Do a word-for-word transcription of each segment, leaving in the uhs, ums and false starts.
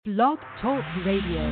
Blog Talk Radio.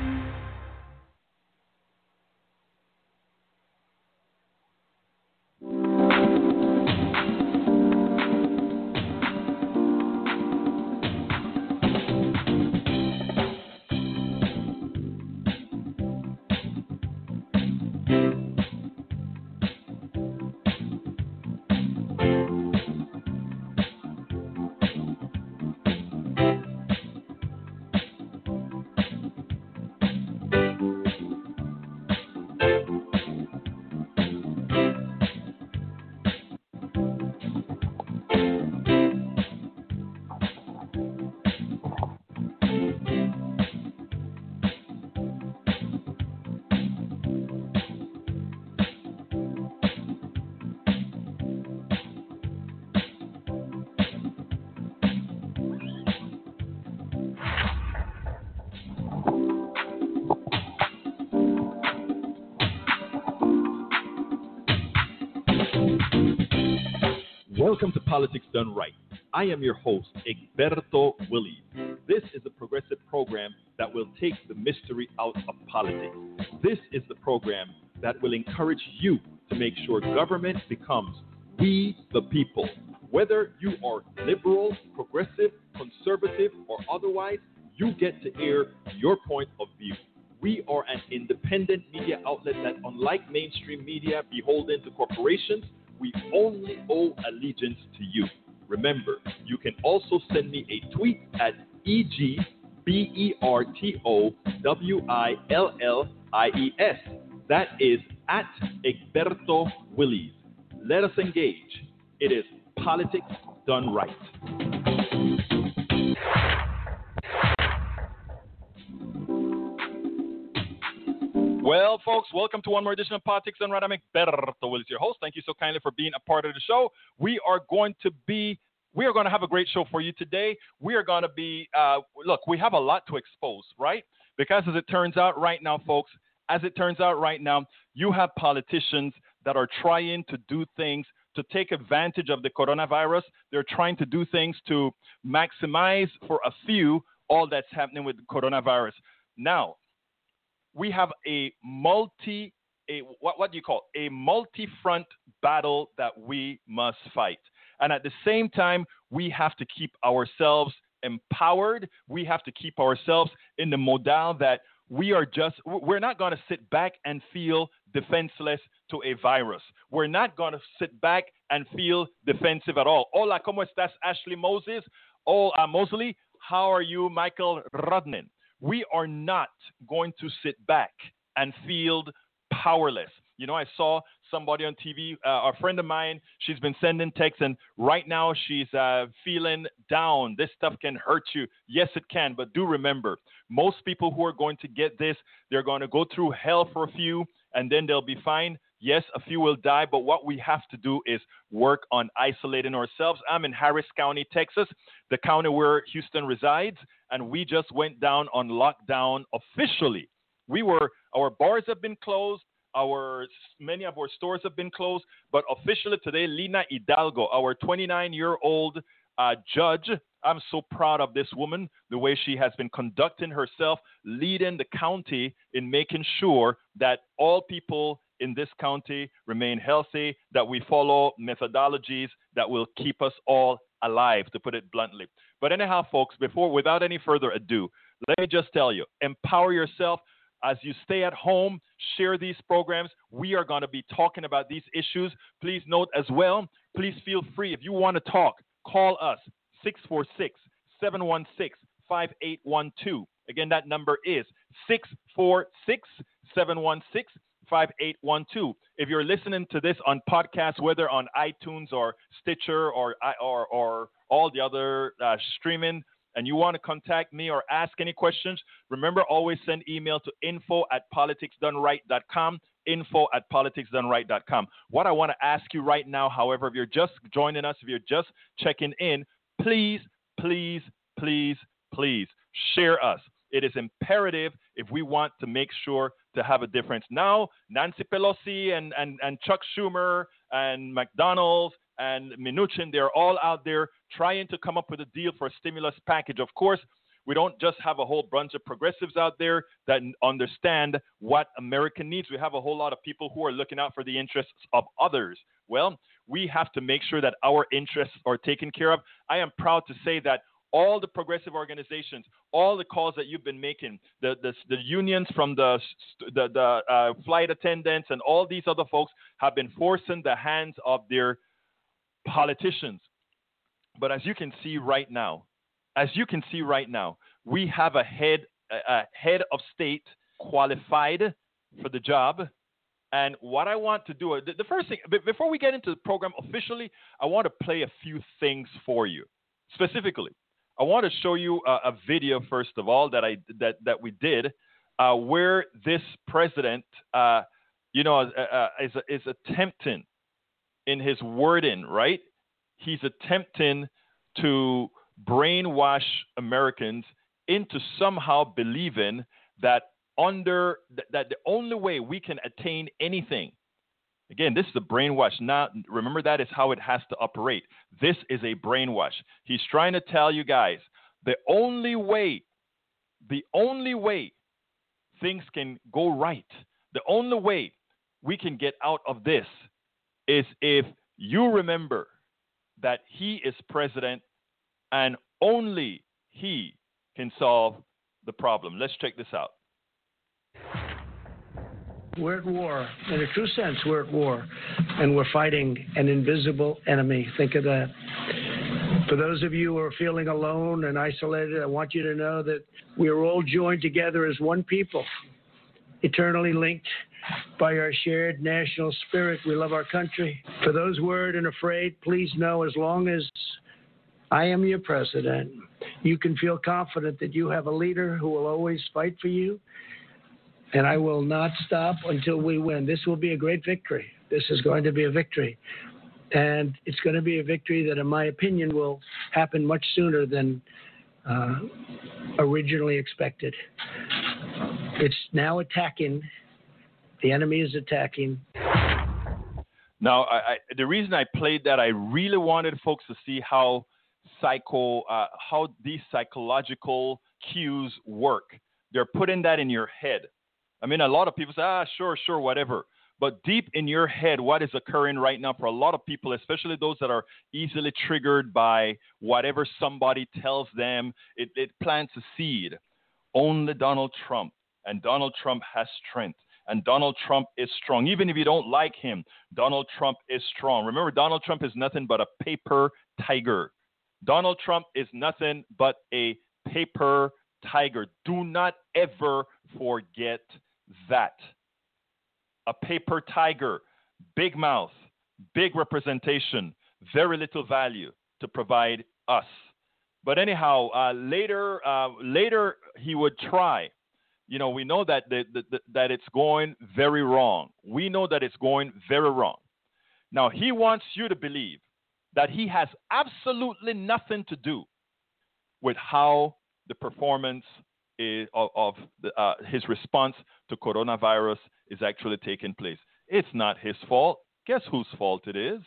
Welcome to Politics Done Right. I am your host, Egberto Willies. This is a progressive program that will take the mystery out of politics. This is the program that will encourage you to make sure government becomes we the people. Whether you are liberal, progressive, conservative, or otherwise, you get to air your point of view. We are an independent media outlet that, unlike mainstream media beholden to corporations, we only owe allegiance to you. Remember, you can also send me a tweet at E G B E R T O W I L L I E S. That is at Egberto Willies. Let us engage. It is Politics Done Right. Well, folks, welcome to one more edition of Politics Done Right. I'm Egberto Willies, your host. Thank you so kindly for being a part of the show. We are going to be, we are going to have a great show for you today. We are going to be, uh, look, we have a lot to expose, right? Because as it turns out right now, folks, as it turns out right now, you have politicians that are trying to do things to take advantage of the coronavirus. They're trying to do things to maximize for a few all that's happening with the coronavirus. Now, we have a multi, a what, what do you call it? A multi-front battle that we must fight. And at the same time, we have to keep ourselves empowered. We have to keep ourselves in the modal that we are just, we're not going to sit back and feel defenseless to a virus. We're not going to sit back and feel defensive at all. Hola, ¿cómo estás, Ashley Moses? Oh, uh, Mosley, how are you, Michael Rodnan? We are not going to sit back and feel powerless. You know, I saw somebody on T V, uh, a friend of mine, she's been sending texts, and right now she's uh, feeling down. This stuff can hurt you. Yes, it can, but do remember, most people who are going to get this, they're going to go through hell for a few, and then they'll be fine. Yes, a few will die, but what we have to do is work on isolating ourselves. I'm in Harris County, Texas, the county where Houston resides, and we just went down on lockdown officially. We were, our bars have been closed, our many of our stores have been closed, but officially today, Lina Hidalgo, our twenty-nine-year-old uh, judge, I'm so proud of this woman, the way she has been conducting herself, leading the county in making sure that all people in this county remain healthy, that we follow methodologies that will keep us all alive, to put it bluntly. But anyhow, folks, before, without any further ado, let me just tell you, empower yourself. As you stay at home, share these programs. We are going to be talking about these issues. Please note as well, please feel free. If you want to talk, call us, six four six, seven one six, five eight one two. Again, that number is six four six, seven one six, five eight one two. If you're listening to this on podcast, whether on iTunes or Stitcher or or, or all the other uh, streaming, and you want to contact me or ask any questions, remember, always send email to info at politics done right dot com, info at politics done right dot com. What I want to ask you right now, however, if you're just joining us, if you're just checking in, please, please, please, please share us. It is imperative if we want to make sure to have a difference. Now, Nancy Pelosi and, and, and Chuck Schumer and McDonald's and Mnuchin, they're all out there trying to come up with a deal for a stimulus package. Of course, We don't just have a whole bunch of progressives out there that understand what America needs. We have a whole lot of people who are looking out for the interests of others. Well, we have to make sure that our interests are taken care of. I am proud to say that all the progressive organizations, all the calls that you've been making, the the, the unions from the the, the uh, flight attendants and all these other folks have been forcing the hands of their politicians. But as you can see right now, as you can see right now, we have a head a head of state qualified for the job. And what I want to do, the, the first thing, before we get into the program officially, I want to play a few things for you. Specifically, I want to show you a, a video, first of all, that I that, that we did, uh, where this president, uh, you know, uh, uh, is, is attempting in his wording, right? He's attempting to brainwash Americans into somehow believing that under th- that the only way we can attain anything, again, this is a brainwash. Now, remember, that is how it has to operate. This is a brainwash. He's trying to tell you guys the only way, the only way things can go right, the only way we can get out of this is if you remember that he is president and only he can solve the problem. Let's check this out. We're at war. In a true sense, we're at war. And we're fighting an invisible enemy. Think of that. For those of you who are feeling alone and isolated, I want you to know that we are all joined together as one people, eternally linked by our shared national spirit. We love our country. For those worried and afraid, please know, as long as I am your president, you can feel confident that you have a leader who will always fight for you. And I will not stop until we win. This will be a great victory. This is going to be a victory. And it's going to be a victory that, in my opinion, will happen much sooner than uh, originally expected. It's now attacking. The enemy is attacking. Now, I, I, the reason I played that, I really wanted folks to see how psycho, uh, how these psychological cues work. They're putting that in your head. I mean, a lot of people say, ah, sure, sure, whatever. But deep in your head, what is occurring right now for a lot of people, especially those that are easily triggered by whatever somebody tells them, it, it plants a seed. Only Donald Trump. And Donald Trump has strength. And Donald Trump is strong. Even if you don't like him, Donald Trump is strong. Remember, Donald Trump is nothing but a paper tiger. Donald Trump is nothing but a paper tiger. Do not ever forget that. A paper tiger, big mouth, big representation, very little value to provide us. But anyhow, uh, later, uh, later he would try. You know, we know that the, the, the, that it's going very wrong. We know that it's going very wrong. Now, he wants you to believe that he has absolutely nothing to do with how the performance is, of, of the, uh, his response to coronavirus is actually taking place. It's not his fault. Guess whose fault it is?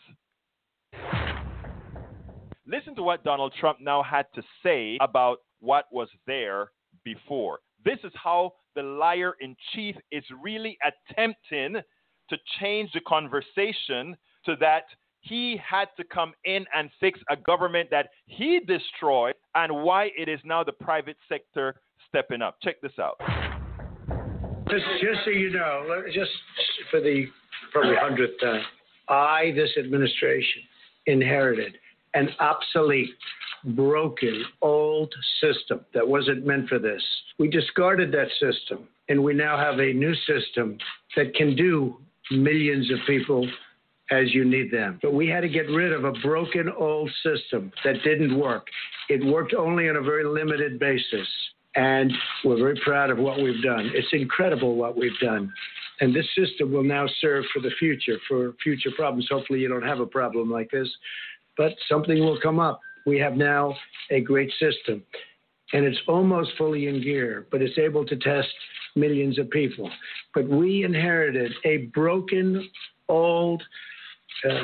Listen to what Donald Trump now had to say about what was there before. This is how the liar-in-chief is really attempting to change the conversation to that he had to come in and fix a government that he destroyed, and why it is now the private sector stepping up. Check this out. Just, just so you know, just for the probably hundredth time, I, this administration, inherited an obsolete, broken, old system that wasn't meant for this. We discarded that system, and we now have a new system that can do millions of people as you need them. But we had to get rid of a broken, old system that didn't work. It worked only on a very limited basis. And we're very proud of what we've done. It's incredible what we've done. And this system will now serve for the future, for future problems. Hopefully you don't have a problem like this, but something will come up. We have now a great system, and it's almost fully in gear, but it's able to test millions of people. But we inherited a broken, old, uh,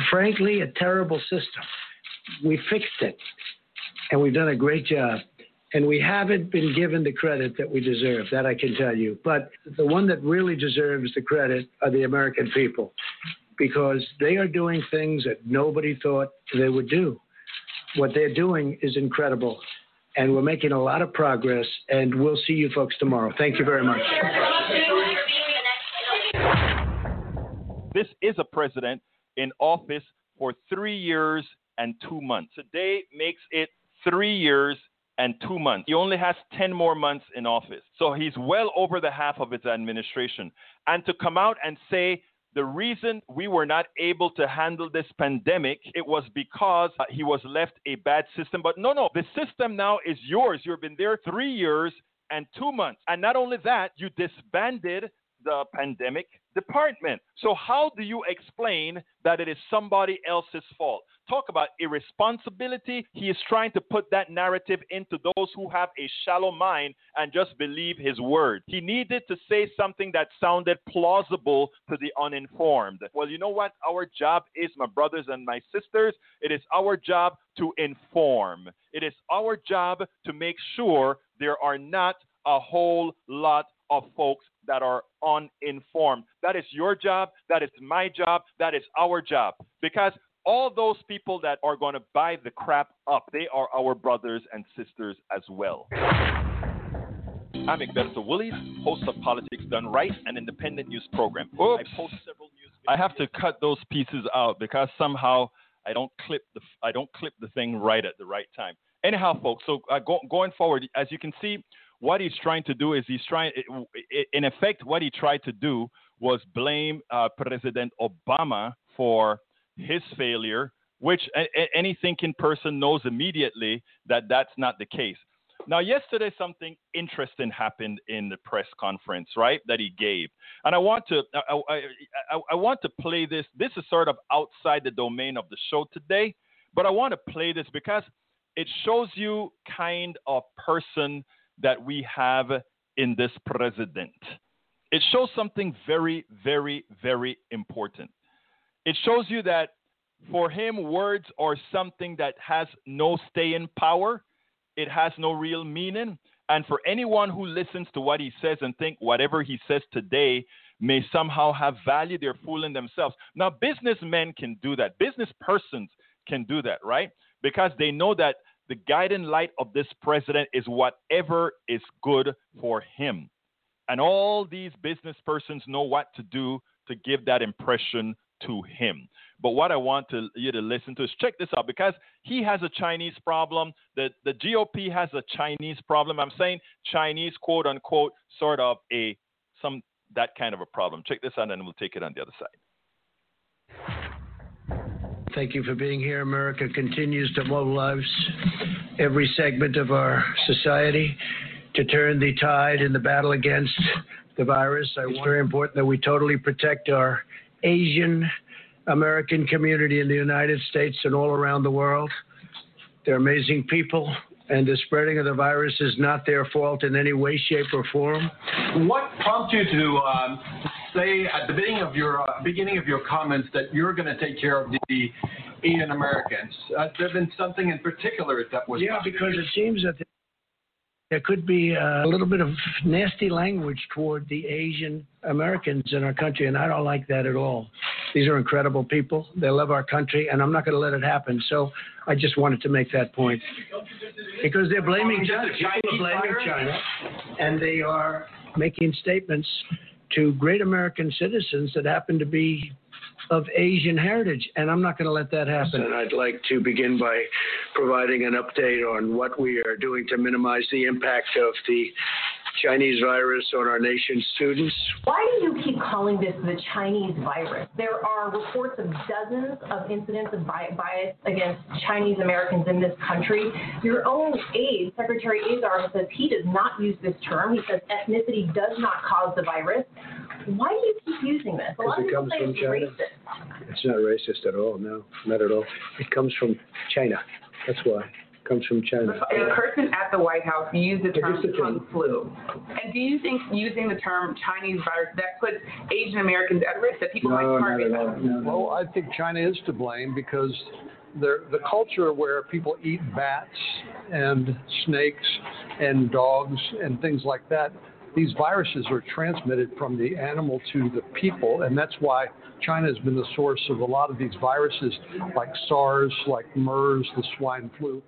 frankly, a terrible system. We fixed it, and we've done a great job. And we haven't been given the credit that we deserve, that I can tell you. But the one that really deserves the credit are the American people, because they are doing things that nobody thought they would do. What they're doing is incredible. And we're making a lot of progress, and we'll see you folks tomorrow. Thank you very much. This is a president in office for three years and two months. Today makes it three years and two months. He only has ten more months in office. So he's well over the half of his administration. And to come out and say the reason we were not able to handle this pandemic, it was because uh, he was left a bad system. But no, no, the system now is yours. You've been there three years and two months. And not only that, you disbanded the pandemic department. So how do you explain that it is somebody else's fault? Talk about irresponsibility. He is trying to put that narrative into those who have a shallow mind and just believe his word. He needed to say something that sounded plausible to the uninformed. Well, you know what our job is, my brothers and my sisters? It is our job to inform. It is our job to make sure there are not a whole lot of folks that are uninformed. That is your job. That is my job. That is our job. Because all those people that are going to buy the crap up, they are our brothers and sisters as well. I'm Egberto Willies, host of Politics Done Right, an independent news program. Oops. I post several news videos. I have to cut those pieces out because somehow I don't clip the I don't clip the thing right at the right time. Anyhow, folks, so uh, go, going forward, as you can see, what he's trying to do is he's trying, in effect, what he tried to do was blame uh, President Obama for his failure, which a, a, any thinking person knows immediately that that's not the case. Now, yesterday, something interesting happened in the press conference, right, that he gave. And I want to I, I, I, I want to play this. This is sort of outside the domain of the show today, but I want to play this because it shows you kind of person that we have in this president. It shows something very, very, very important. It shows you that for him, words are something that has no staying power. It has no real meaning. And for anyone who listens to what he says and think whatever he says today may somehow have value, they're fooling themselves. Now, businessmen can do that. Business persons can do that, right? Because they know that the guiding light of this president is whatever is good for him. And all these business persons know what to do to give that impression to him. But what I want to, you to listen to is check this out, because he has a Chinese problem. The, the G O P has a Chinese problem. I'm saying Chinese, quote unquote, sort of a some that kind of a problem. Check this out and we'll take it on the other side. Thank you for being here. America continues to mobilize every segment of our society to turn the tide in the battle against the virus. It's very important that we totally protect our Asian American community in the United States and all around the world. They're amazing people, and the spreading of the virus is not their fault in any way, shape, or form. What prompted you to um, say at the beginning of your uh, beginning of your comments that you're going to take care of the Asian Americans? Uh, has there been something in particular that was? Yeah, because it seems that there could be a little bit of nasty language toward the Asian Americans in our country, and I don't like that at all. These are incredible people. They love our country, and I'm not going to let it happen. So I just wanted to make that point. Because they're blaming China. People are blaming China, and they are making statements to great American citizens that happen to be of Asian heritage, and I'm not going to let that happen. And I'd like to begin by providing an update on what we are doing to minimize the impact of the Chinese virus on our nation's students. Why do you keep calling this the Chinese virus? There are reports of dozens of incidents of bias against Chinese Americans in this country. Your own aide, Secretary Azar, says he does not use this term. He says ethnicity does not cause the virus. Why do you keep using this? A lot of people say it's racist. It's not racist at all, no, not at all. It comes from China. That's why. It comes from China. A person at the White House used the term Kung flu. And do you think using the term Chinese virus, that puts Asian Americans at risk, that people no, might target not at all. them? No, no. Well, I think China is to blame because the the culture where people eat bats and snakes and dogs and things like that, these viruses are transmitted from the animal to the people, and that's why China has been the source of a lot of these viruses, like SARS, like MERS, the swine flu.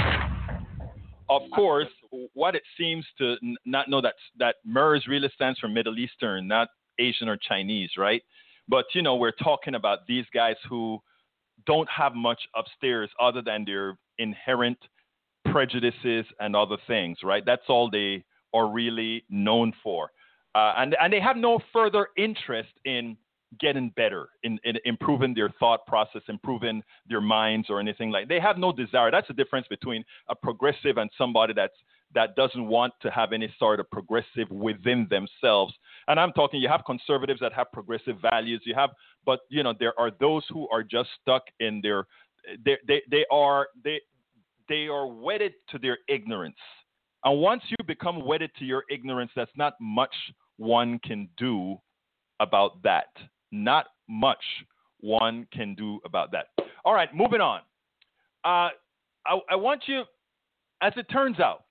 Of course, what it seems to n- not know that that MERS really stands for Middle Eastern, not Asian or Chinese, right? But, you know, we're talking about these guys who don't have much upstairs other than their inherent prejudices and other things, right? That's all they are really known for. Uh, and, and they have no further interest in getting better, in, in improving their thought process, improving their minds or anything like that. They have no desire. That's the difference between a progressive and somebody that's that doesn't want to have any sort of progressive within themselves. And I'm talking, you have conservatives that have progressive values. You have, but you know, there are those who are just stuck in their, they they, they are they they are wedded to their ignorance. And once you become wedded to your ignorance, that's not much one can do about that. Not much one can do about that. All right, moving on. Uh, I, I want you, as it turns out,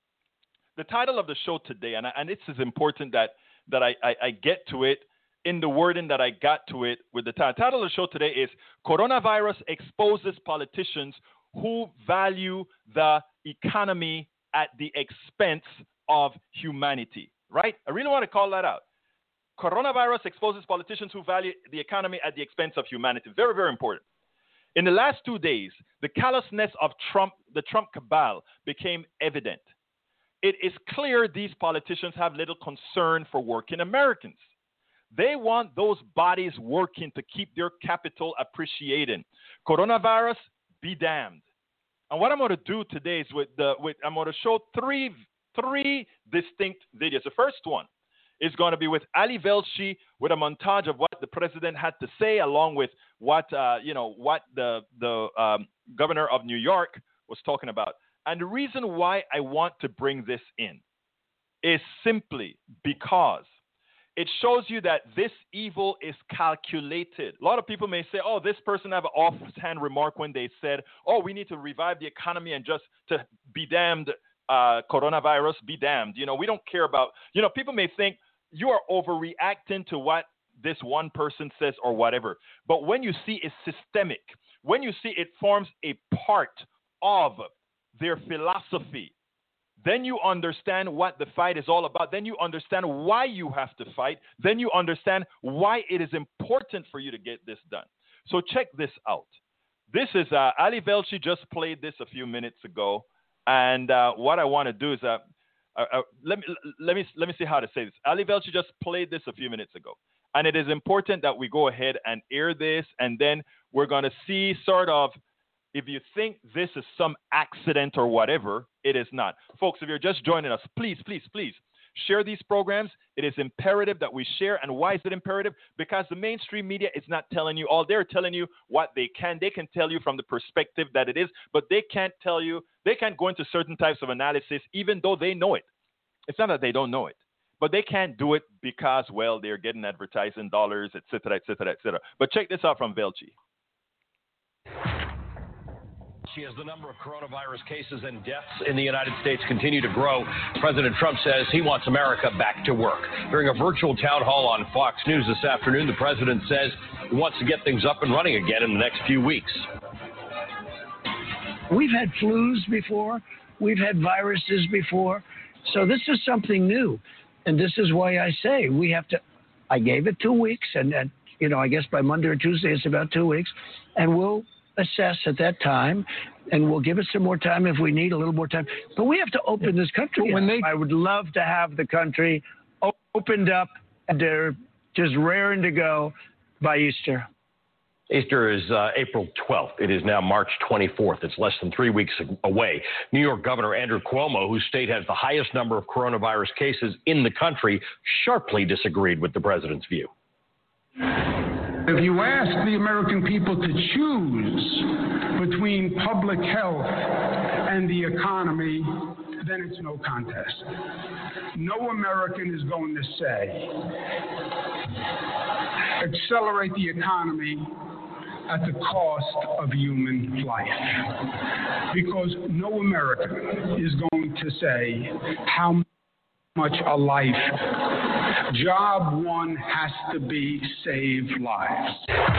the title of the show today, and, I, and this is important that, that I, I, I get to it in the wording that I got to it with the title. The title of the show today is Coronavirus Exposes Politicians Who Value the Economy at the Expense of Humanity, right? I really want to call that out. Coronavirus exposes politicians who value the economy at the expense of humanity. Very, very important. In the last two days, the callousness of Trump, the Trump cabal became evident. It is clear these politicians have little concern for working Americans. They want those bodies working to keep their capital appreciating. Coronavirus, be damned. And what I'm going to do today is with the, with, I'm going to show three, three distinct videos. The first one is going to be with Ali Velshi with a montage of what the president had to say, along with what uh, you know what the the um, governor of New York was talking about. And the reason why I want to bring this in is simply because it shows you that this evil is calculated. A lot of people may say, "Oh, this person have an offhand remark when they said, oh, we need to revive the economy and just to be damned." Uh, coronavirus, be damned. You know, we don't care about, you know, people may think you are overreacting to what this one person says or whatever. But when you see it's systemic, when you see it forms a part of their philosophy, then you understand what the fight is all about. Then you understand why you have to fight. Then you understand why it is important for you to get this done. So check this out. This is uh, Ali Velshi just played this a few minutes ago. And uh, what I want to do is, uh, uh, uh, let me let me let me see how to say this. Ali Velshi just played this a few minutes ago, and it is important that we go ahead and air this, and then we're going to see sort of, if you think this is some accident or whatever, it is not. Folks, if you're just joining us, please, please, please share these programs. It is imperative that we share. And why is it imperative? Because the mainstream media is not telling you all. They're telling you what they can. They can tell you from the perspective that it is, but they can't tell you, they can't go into certain types of analysis, even though they know it. It's not that they don't know it, but they can't do it because, well, they're getting advertising dollars, et cetera, et cetera, et cetera. But check this out from Velshi. As the number of coronavirus cases and deaths in the United States continue to grow, President Trump says he wants America back to work. During a virtual town hall on Fox News this afternoon, the president says he wants to get things up and running again in the next few weeks. We've had flus before. We've had viruses before. So this is something new. And this is why I say we have to, I gave it two weeks. And, and you know, I guess by Monday or Tuesday, it's about two weeks. And we'll assess at that time, and we'll give it some more time if we need a little more time. But we have to open this country. When they, I would love to have the country opened up, and they're just raring to go by Easter. Easter is uh, April twelfth. It is now March twenty-fourth. It's less than three weeks away. New York Governor Andrew Cuomo, whose state has the highest number of coronavirus cases in the country, sharply disagreed with the president's view. If you ask the American people to choose between public health and the economy, then it's no contest. No American is going to say, accelerate the economy at the cost of human life. Because no American is going to say how much a life. Job one has to be save lives.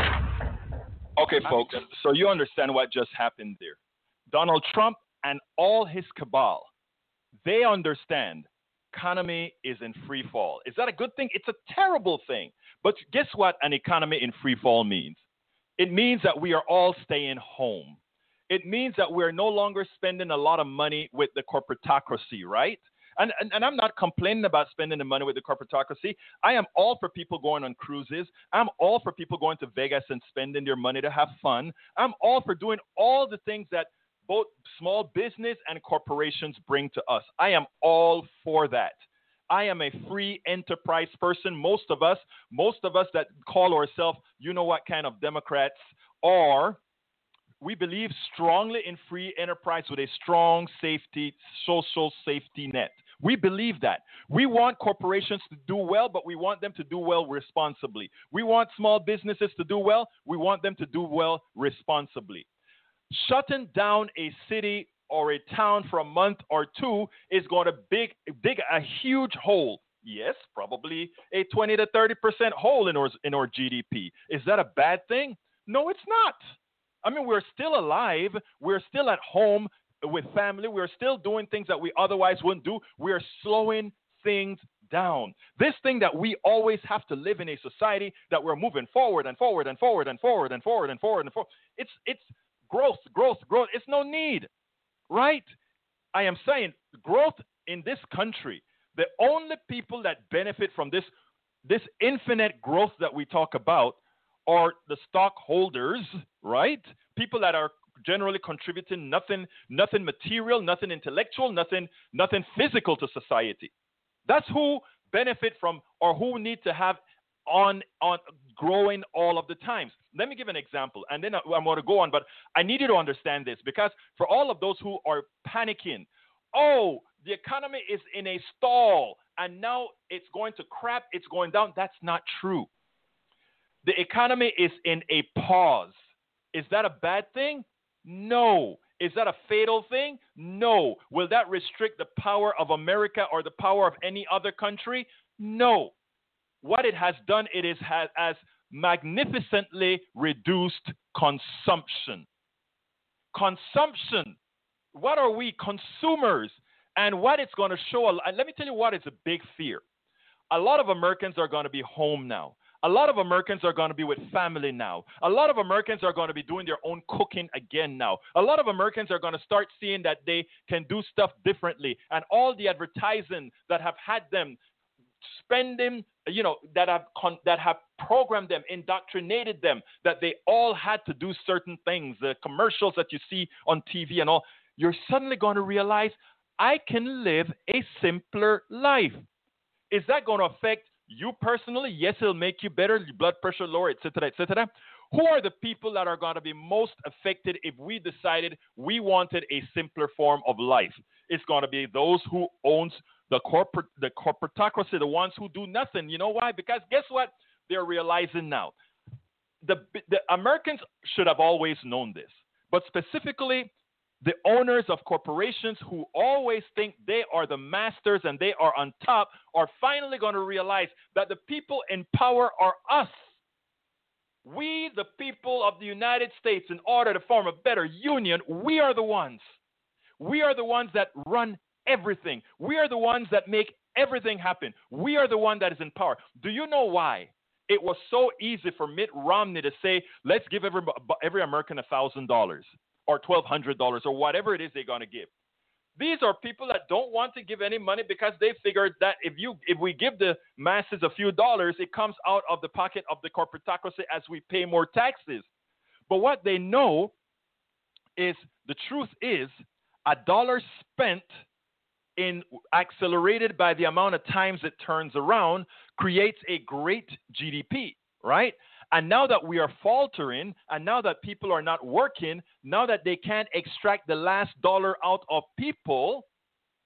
Okay, folks, so you understand what just happened there. Donald Trump and all his cabal, they understand economy is in free fall. Is that a good thing? It's a terrible thing. But guess what an economy in free fall means? It means that we are all staying home. It means that we're no longer spending a lot of money with the corporatocracy, right? And, and, and I'm not complaining about spending the money with the corporatocracy. I am all for people going on cruises. I'm all for people going to Vegas and spending their money to have fun. I'm all for doing all the things that both small business and corporations bring to us. I am all for that. I am a free enterprise person. Most of us, most of us that call ourselves, you know what kind of Democrats are, we believe strongly in free enterprise with a strong safety, social safety net. We believe that. We want corporations to do well, but we want them to do well responsibly. We want small businesses to do well. We want them to do well responsibly. Shutting down a city or a town for a month or two is going to big, dig a huge hole. Yes, probably a twenty to thirty percent hole in our, in our G D P. Is that a bad thing? No, it's not. I mean, we're still alive. We're still at home with family. We're still doing things that we otherwise wouldn't do. We're slowing things down. This thing that we always have to live in a society that we're moving forward and forward and forward and forward and forward and forward and forward. It's, it's growth, growth, growth. It's no need, right? I am saying growth in this country, the only people that benefit from this, this infinite growth that we talk about are the stockholders, right? People that are generally contributing nothing, nothing material, nothing intellectual, nothing, nothing physical to society. That's who benefit from or who need to have on, on growing all of the times. Let me give an example, and then I'm going to go on, but I need you to understand this because for all of those who are panicking, oh, the economy is in a stall, and now it's going to crap, it's going down. That's not true. The economy is in a pause. Is that a bad thing? No. Is that a fatal thing? No. Will that restrict the power of America or the power of any other country? No. What it has done, it is has, has magnificently reduced consumption. Consumption. What are we? Consumers. And what it's going to show, and let me tell you what is a big fear. A lot of Americans are going to be home now. A lot of Americans are going to be with family now. A lot of Americans are going to be doing their own cooking again now. A lot of Americans are going to start seeing that they can do stuff differently. And all the advertising that have had them spending, you know, that have con- that have programmed them, indoctrinated them, that they all had to do certain things, the commercials that you see on T V and all, you're suddenly going to realize, I can live a simpler life. Is that going to affect you personally? Yes, it'll make you better, your blood pressure lower, et cetera, et cetera. Who are the people that are going to be most affected if we decided we wanted a simpler form of life? It's going to be those who owns the corporate, the corporatocracy, the ones who do nothing. You know why? Because guess what? They're realizing now. The, the Americans should have always known this, but specifically the owners of corporations who always think they are the masters and they are on top are finally going to realize that the people in power are us. We, the people of the United States, in order to form a better union, we are the ones. We are the ones that run everything. We are the ones that make everything happen. We are the one that is in power. Do you know why it was so easy for Mitt Romney to say, let's give every, every American one thousand dollars? Or twelve hundred dollars or whatever it is they're going to give. These are people that don't want to give any money because they figured that if you if we give the masses a few dollars, it comes out of the pocket of the corporatocracy as we pay more taxes. But what they know is the truth is a dollar spent in accelerated by the amount of times it turns around creates a great G D P, right? And now that we are faltering, and now that people are not working, now that they can't extract the last dollar out of people,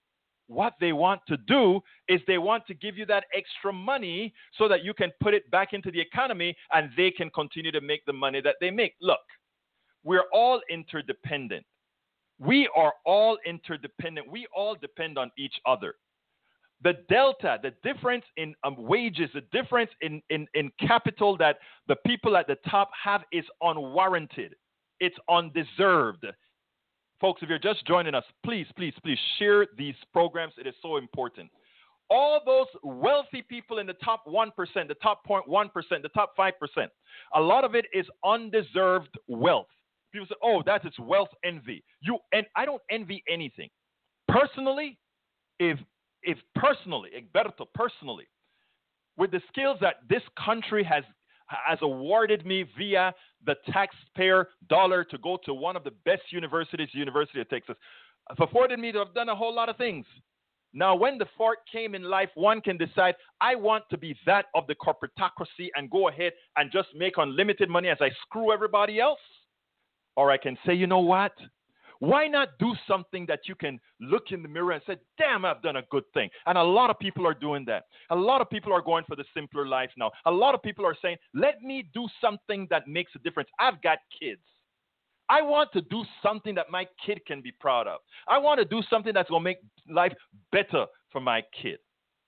what they want to do is they want to give you that extra money so that you can put it back into the economy and they can continue to make the money that they make. Look, we're all interdependent. We are all interdependent. We all depend on each other. The delta, the difference in um, wages, the difference in, in, in capital that the people at the top have is unwarranted. It's undeserved. Folks, if you're just joining us, please, please, please share these programs. It is so important. All those wealthy people in the top one percent, the top zero point one percent, the top five percent, a lot of it is undeserved wealth. People say, oh, that is wealth envy. You and I don't envy anything. Personally, if if personally, Egberto, personally, with the skills that this country has has awarded me via the taxpayer dollar to go to one of the best universities, University of Texas, afforded me to have done a whole lot of things. Now, when the fork came in life, one can decide, I want to be that of the corporatocracy and go ahead and just make unlimited money as I screw everybody else. Or I can say, you know what? Why not do something that you can look in the mirror and say, damn, I've done a good thing. And a lot of people are doing that. A lot of people are going for the simpler life now. A lot of people are saying, let me do something that makes a difference. I've got kids. I want to do something that my kid can be proud of. I want to do something that's going to make life better for my kid.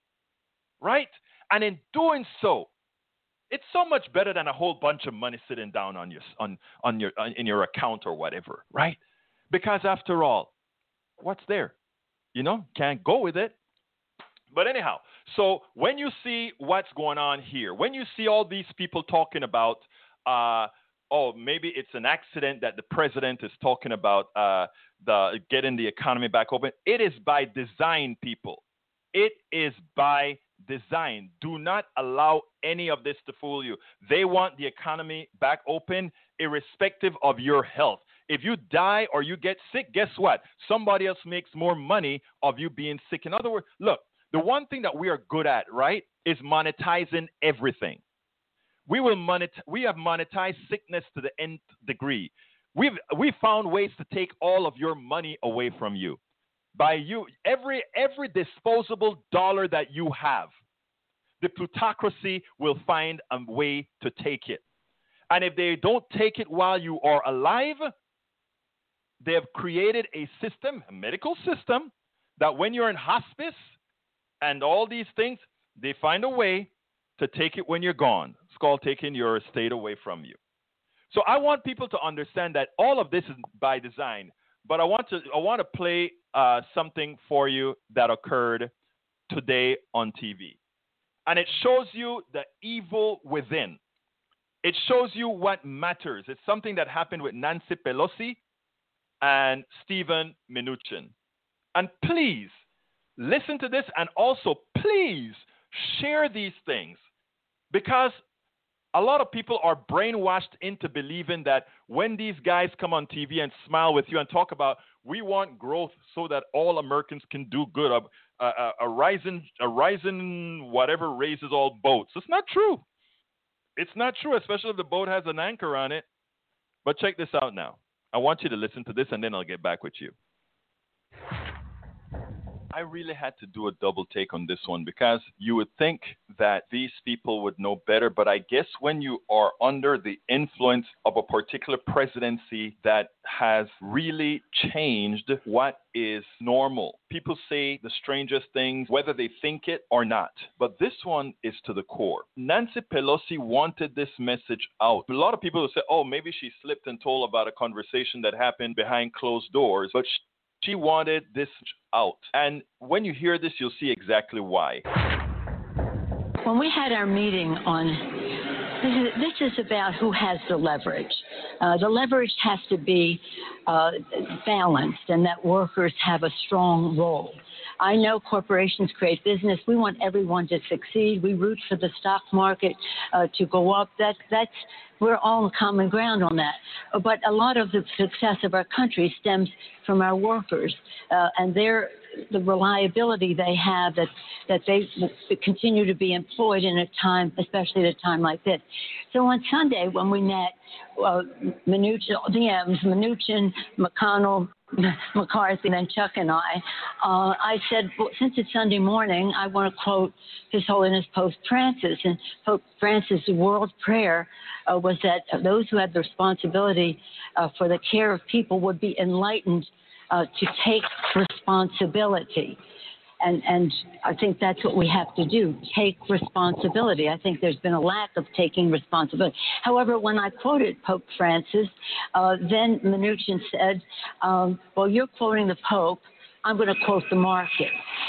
Right? And in doing so, it's so much better than a whole bunch of money sitting down on your, on, on your, on, in your account or whatever. Right? Because after all, what's there? You know, can't go with it. But anyhow, so when you see what's going on here, when you see all these people talking about, uh, oh, maybe it's an accident that the president is talking about uh, the getting the economy back open, it is by design, people. It is by design. Do not allow any of this to fool you. They want the economy back open irrespective of your health. If you die or you get sick, guess what? Somebody else makes more money of you being sick. In other words, look, the one thing that we are good at, right, is monetizing everything. We will monet- we have monetized sickness to the nth degree. We've we found ways to take all of your money away from you. By you, every every disposable dollar that you have, the plutocracy will find a way to take it. And if they don't take it while you are alive, they have created a system, a medical system, that when you're in hospice and all these things, they find a way to take it when you're gone. It's called taking your estate away from you. So I want people to understand that all of this is by design. But I want to I want to play uh, something for you that occurred today on T V. And it shows you the evil within. It shows you what matters. It's something that happened with Nancy Pelosi and Steven Mnuchin. And please listen to this, and also please share these things, because a lot of people are brainwashed into believing that when these guys come on T V and smile with you and talk about, we want growth so that all Americans can do good, a, a, a rising, a rising whatever raises all boats. It's not true. It's not true, especially if the boat has an anchor on it. But check this out now. I want you to listen to this, and then I'll get back with you. I really had to do a double take on this one, because you would think that these people would know better. But I guess when you are under the influence of a particular presidency that has really changed what is normal, people say the strangest things, whether they think it or not. But this one is to the core. Nancy Pelosi wanted this message out. A lot of people will say, oh, maybe she slipped and told about a conversation that happened behind closed doors. But she She wanted this out. And when you hear this, you'll see exactly why. When we had our meeting on, this is, this is about who has the leverage. Uh, the leverage has to be uh, balanced, and that workers have a strong role. I know corporations create business. We want everyone to succeed. We root for the stock market uh, to go up. That, that's, we're all on common ground on that. But a lot of the success of our country stems from our workers uh, and their the reliability they have, that that they continue to be employed in a time, especially at a time like this. So on Sunday when we met, uh, Mnuchin, the M's, Mnuchin, McConnell, McCarthy, and then Chuck and I, uh, I said, well, since it's Sunday morning, I want to quote His Holiness Pope Francis. And Pope Francis' world prayer uh, was that those who had the responsibility uh, for the care of people would be enlightened uh, to take responsibility. And, and I think that's what we have to do, take responsibility. I think there's been a lack of taking responsibility. However, when I quoted Pope Francis, uh, then Mnuchin said, um, well, you're quoting the Pope. I'm going to quote the market.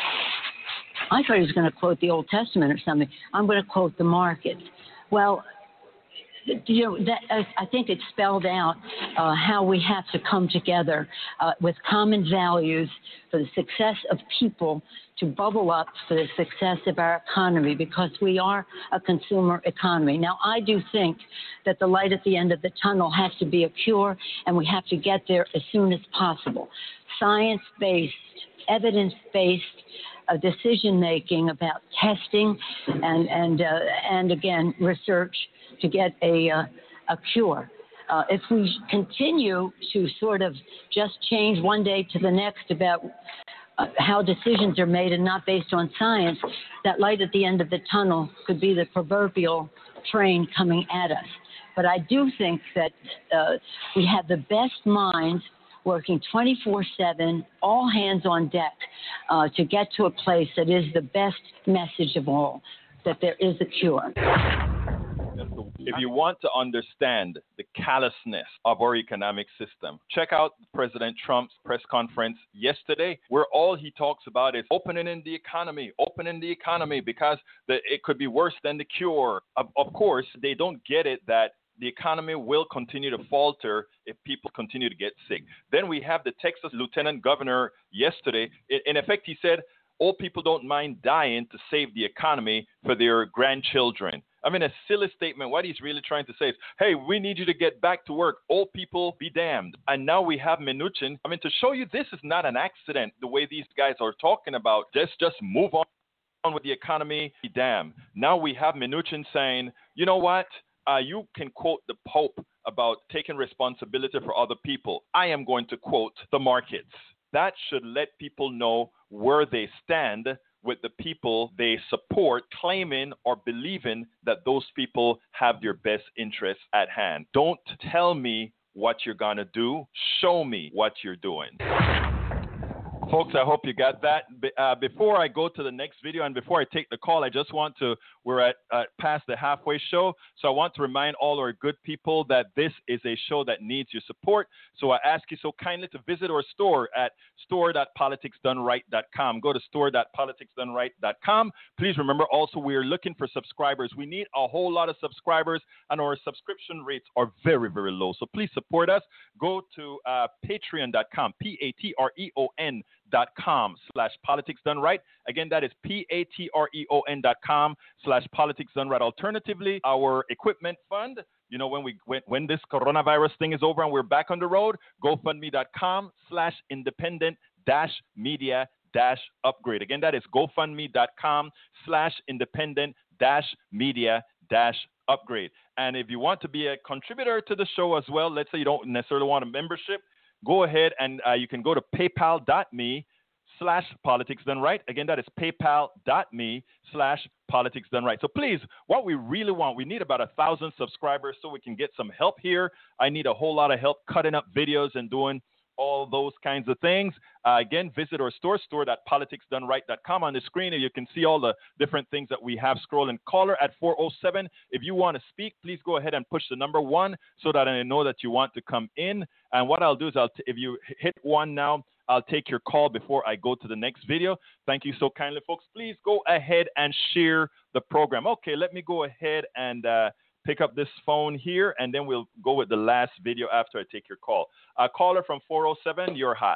I thought he was going to quote the Old Testament or something. I'm going to quote the market. Well, you know, that, I, I think it spelled out uh, how we have to come together uh, with common values for the success of people to bubble up for the success of our economy, because we are a consumer economy. Now, I do think that the light at the end of the tunnel has to be a cure, and we have to get there as soon as possible. Science-based, evidence-based uh, decision-making about testing and, and, uh, and again, research to get a, uh, a cure. Uh, if we continue to sort of just change one day to the next about uh, how decisions are made and not based on science, that light at the end of the tunnel could be the proverbial train coming at us. But I do think that uh, we have the best minds working twenty-four seven, all hands on deck, uh, to get to a place that is the best message of all, that there is a cure. If you want to understand the callousness of our economic system, check out President Trump's press conference yesterday, where all he talks about is opening in the economy, opening the economy, because the, it could be worse than the cure. Of, of course, they don't get it that the economy will continue to falter if people continue to get sick. Then we have the Texas Lieutenant Governor yesterday. In, in effect, he said, old people don't mind dying to save the economy for their grandchildren. I mean, a silly statement. What he's really trying to say is, hey, we need you to get back to work. Old people, be damned. And now we have Mnuchin. I mean, to show you this is not an accident, the way these guys are talking about, just, just move on with the economy, be damned. Now we have Mnuchin saying, you know what? Uh, you can quote the Pope about taking responsibility for other people. I am going to quote the markets. That should let people know where they stand with the people they support, claiming or believing that those people have their best interests at hand. Don't tell me what you're going to do. Show me what you're doing. Folks, I hope you got that. Uh, before I go to the next video and before I take the call, I just want to, we're at uh, past the halfway show, so I want to remind all our good people that this is a show that needs your support. So I ask you so kindly to visit our store at store dot politics done right dot com. Go to store dot politics done right dot com. Please remember also we are looking for subscribers. We need a whole lot of subscribers, and our subscription rates are very, very low. So please support us. Go to uh, patreon dot com, P A T R E O N dot com slash politics done right. Again, that is P A T R E O N dot com slash politics done right. Alternatively, our equipment fund, you know, when we when, when this coronavirus thing is over and we're back on the road, GoFundMe dot com slash independent dash media dash upgrade. Again, that is GoFundMe dot com slash independent dash media dash upgrade. And if you want to be a contributor to the show as well, let's say you don't necessarily want a membership, go ahead and uh, you can go to paypal dot me slash politics done right. Again, that is paypal dot me slash politics done right. So please, what we really want, we need about a thousand subscribers so we can get some help here. I need a whole lot of help cutting up videos and doing all those kinds of things. Uh, again, visit our store, store dot politics done right dot com. On the screen, you can see all the different things that we have scrolling. Caller at four oh seven. If you want to speak, please go ahead and push the number one so that I know that you want to come in. And what I'll do is, I'll t- if you hit one now, I'll take your call before I go to the next video. Thank you so kindly, folks. Please go ahead and share the program. Okay, let me go ahead and uh, pick up this phone here, and then we'll go with the last video after I take your call. Uh, caller from four oh seven, you're hot.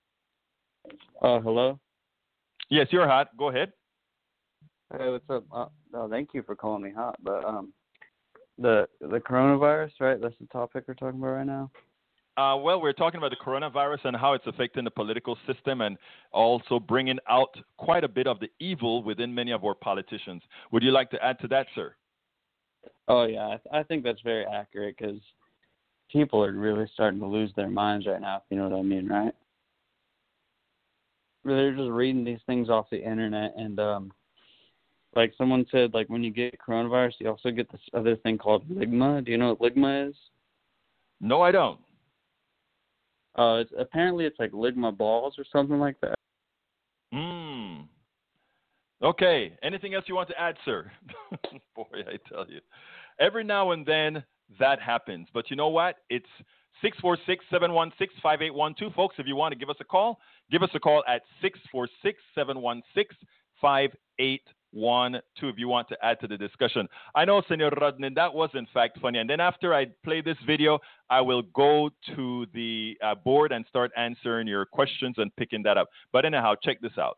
Uh, hello? Yes, you're hot. Go ahead. Hey, what's up? Uh, oh, thank you for calling me hot. But um, the the coronavirus, right? That's the topic we're talking about right now. Uh, well, we're talking about the coronavirus and how it's affecting the political system and also bringing out quite a bit of the evil within many of our politicians. Would you like to add to that, sir? Oh, yeah. I, th- I think that's very accurate because people are really starting to lose their minds right now, if you know what I mean, right? They're just reading these things off the internet. And um, like someone said, like when you get coronavirus, you also get this other thing called ligma. Do you know what ligma is? No, I don't. Uh, it's, apparently it's like ligma balls or something like that. Hmm. Okay. Anything else you want to add, sir? Boy, I tell you. Every now and then that happens. But you know what? It's six four six, seven one six, five eight one two. Folks, if you want to give us a call, give us a call at six four six, seven one six, five eight one two if you want to add to the discussion. I know, Senor Rodney, that was in fact funny. And then after I play this video, I will go to the uh, board and start answering your questions and picking that up. But anyhow, check this out.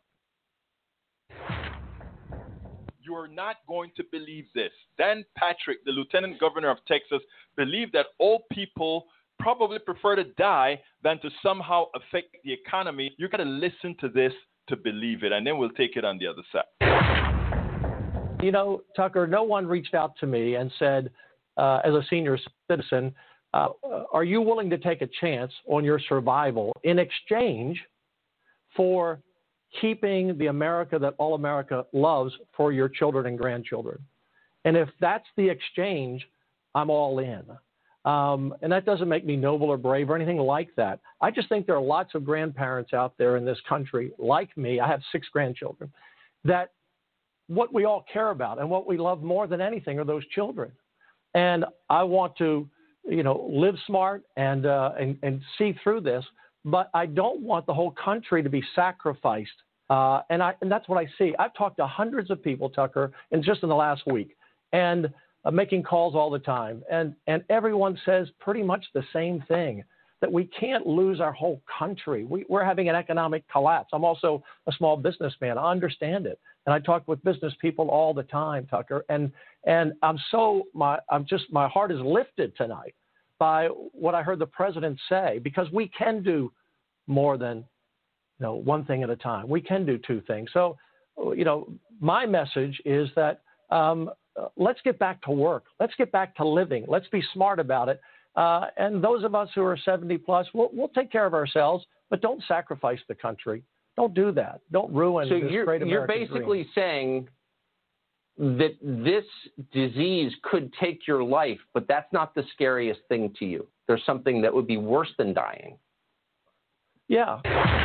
You are not going to believe this. Dan Patrick, the Lieutenant Governor of Texas, believed that old people probably prefer to die than to somehow affect the economy. You got to listen to this to believe it, and then we'll take it on the other side. You know, Tucker, no one reached out to me and said, uh, as a senior citizen, uh, are you willing to take a chance on your survival in exchange for keeping the America that all America loves for your children and grandchildren? And if that's the exchange, I'm all in. Um, and that doesn't make me noble or brave or anything like that. I just think there are lots of grandparents out there in this country, like me, I have six grandchildren, that what we all care about and what we love more than anything are those children. And I want to, you know, live smart and, uh, and, and see through this, but I don't want the whole country to be sacrificed. Uh, and, I, and that's what I see. I've talked to hundreds of people, Tucker, and just in the last week, and uh, making calls all the time. And, and everyone says pretty much the same thing, that we can't lose our whole country. We, we're having an economic collapse. I'm also a small businessman. I understand it. And I talk with business people all the time, Tucker. And, and I'm so, my, I'm just, my heart is lifted tonight by what I heard the president say, because we can do more than, you know, one thing at a time. We can do two things. So, you know, my message is that um, let's get back to work. Let's get back to living. Let's be smart about it. Uh, and those of us who are seventy plus, we'll, we'll take care of ourselves, but don't sacrifice the country. Don't do that. Don't ruin so this you're, great American you're basically dream. saying that this disease could take your life, but that's not the scariest thing to you. There's something that would be worse than dying. Yeah.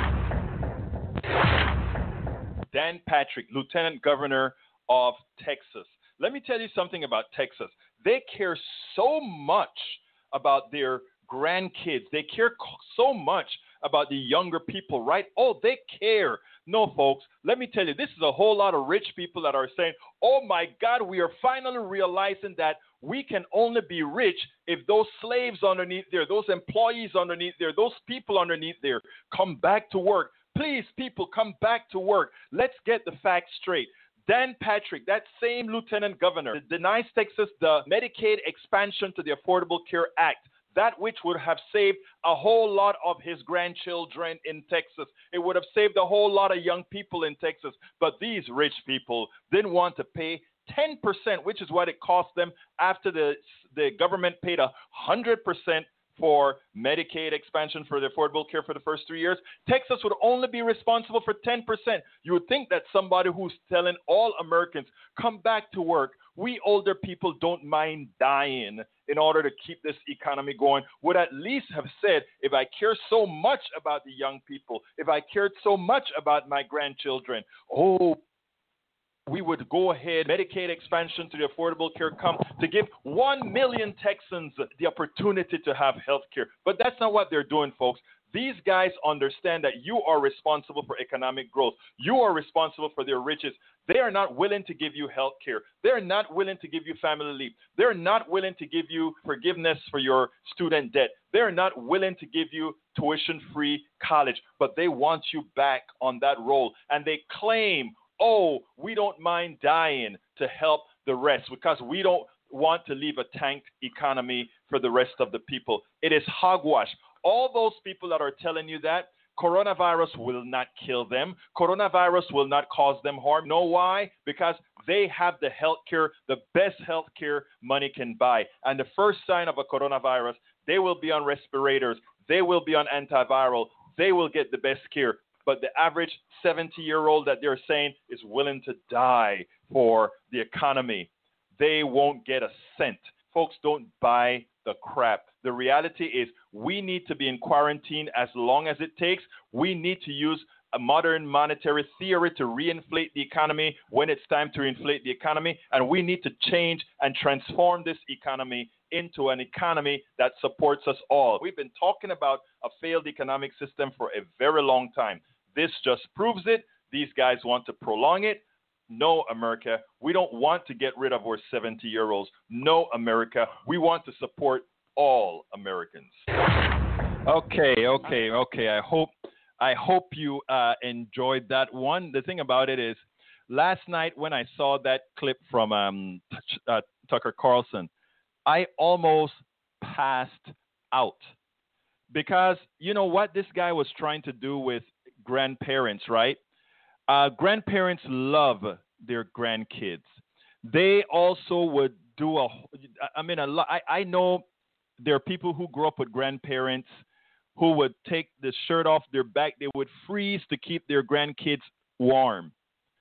Dan Patrick, Lieutenant Governor of Texas. Let me tell you something about Texas. They care so much about their grandkids. They care so much about the younger people, right? Oh, they care. No, folks, let me tell you, this is a whole lot of rich people that are saying, oh, my God, we are finally realizing that we can only be rich if those slaves underneath there, those employees underneath there, those people underneath there come back to work. Please, people, come back to work. Let's get the facts straight. Dan Patrick, that same lieutenant governor, denies Texas the Medicaid expansion to the Affordable Care Act, that which would have saved a whole lot of his grandchildren in Texas. It would have saved a whole lot of young people in Texas. But these rich people didn't want to pay ten percent, which is what it cost them after the, the government paid one hundred percent for Medicaid expansion for the Affordable Care for the first three years. Texas would only be responsible for ten percent. You would think that somebody who's telling all Americans, come back to work, we older people don't mind dying in order to keep this economy going, would at least have said, if I care so much about the young people, if I cared so much about my grandchildren, oh, we would go ahead, Medicaid expansion to the Affordable Care come to give one million Texans the opportunity to have health care. But that's not what they're doing, folks. These guys understand that you are responsible for economic growth. You are responsible for their riches. They are not willing to give you health care. They're not willing to give you family leave. They're not willing to give you forgiveness for your student debt. They're not willing to give you tuition-free college, but they want you back on that roll. And they claim, oh, we don't mind dying to help the rest because we don't want to leave a tanked economy for the rest of the people. It is hogwash. all those people that are telling you that, coronavirus will not kill them. Coronavirus will not cause them harm. Know why? Because they have the health care, the best health care money can buy. And the first sign of a coronavirus, they will be on respirators. They will be on antiviral. They will get the best care. But the average seventy-year-old that they're saying is willing to die for the economy, they won't get a cent. Folks, don't buy the crap. The reality is we need to be in quarantine as long as it takes. We need to use a modern monetary theory to reinflate the economy when it's time to reinflate the economy. And we need to change and transform this economy into an economy that supports us all. We've been talking about a failed economic system for a very long time. This just proves it. These guys want to prolong it. No, America, we don't want to get rid of our seventy-year-olds. No, America, we want to support all Americans. Okay, okay, okay. I hope I hope you uh, enjoyed that one. The thing about it is, last night when I saw that clip from um, uh, Tucker Carlson, I almost passed out because you know what this guy was trying to do with grandparents, right? Uh, grandparents love their grandkids. They also would do a, I mean, a lot. I, I know there are people who grew up with grandparents who would take the shirt off their back. They would freeze to keep their grandkids warm.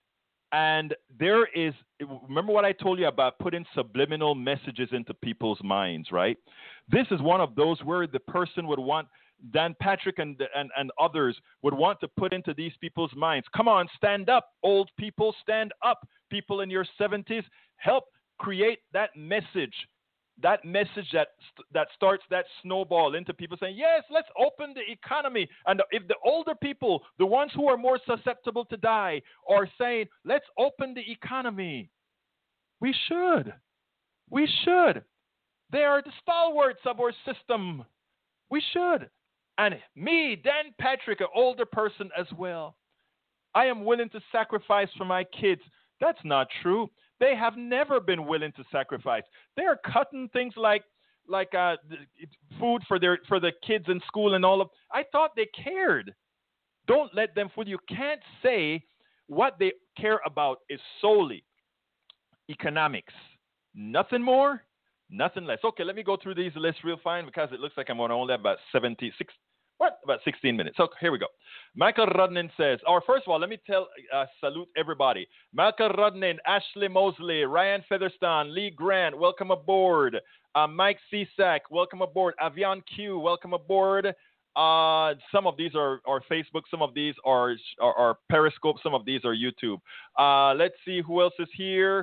And there is, remember what I told you about putting subliminal messages into people's minds, right? This is one of those where the person would want, Dan Patrick and, and, and others would want to put into these people's minds, come on, stand up, old people, stand up, people in your seventies, help create that message, that message that that starts that snowball into people saying, yes, let's open the economy. And if the older people, the ones who are more susceptible to die, are saying, let's open the economy, we should. We should. They are the stalwarts of our system. We should. And me, Dan Patrick, an older person as well, I am willing to sacrifice for my kids. That's not true. They have never been willing to sacrifice. They are cutting things like like uh, food for their for the kids in school and all of. I thought they cared. Don't let them fool you. You can't say what they care about is solely economics. Nothing more, nothing less. Okay, let me go through these lists real fine because it looks like I'm going to only have about seventy-six. What? About sixteen minutes. So here we go. Michael Rudnin says, or first of all, let me tell, uh, salute everybody. Michael Rudnin, Ashley Mosley, Ryan Featherstone, Lee Grant, welcome aboard. Uh, Mike Cisak, welcome aboard. Avian Q, welcome aboard. Uh, some of these are, are Facebook, some of these are, are, are Periscope, some of these are YouTube. Uh, let's see who else is here.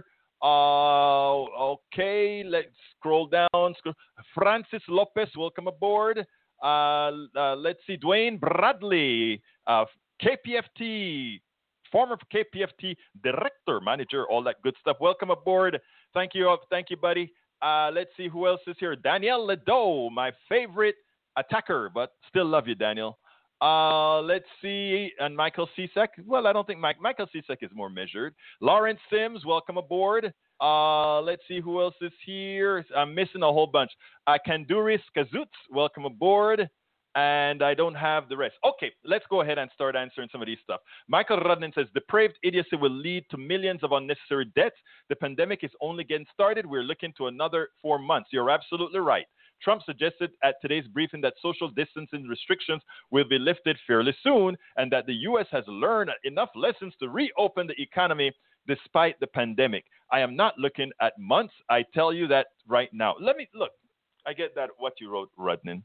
Uh, okay, let's scroll down. Francis Lopez, welcome aboard. Uh, uh, let's see, Dwayne Bradley, uh, K P F T, former K P F T director, manager, all that good stuff. Welcome aboard. Thank you, thank you, buddy. Uh, let's see who else is here. Danielle Ledoux, my favorite attacker, but still love you, Daniel. Uh, let's see, and Michael Cisak. Well, I don't think Mike, Michael Cisak is more measured. Lawrence Sims, welcome aboard. Uh, let's see who else is here. I'm missing a whole bunch. Uh, Kanduris Kazutz, welcome aboard. And I don't have the rest. Okay, let's go ahead and start answering some of these stuff. Michael Rudnin says, depraved idiocy will lead to millions of unnecessary deaths. The pandemic is only getting started. We're looking to another four months. You're absolutely right. Trump suggested at today's briefing that social distancing restrictions will be lifted fairly soon and that the U S has learned enough lessons to reopen the economy despite the pandemic. I am not looking at months. I tell you that right now. Let me look. I get that what you wrote, Rudnin.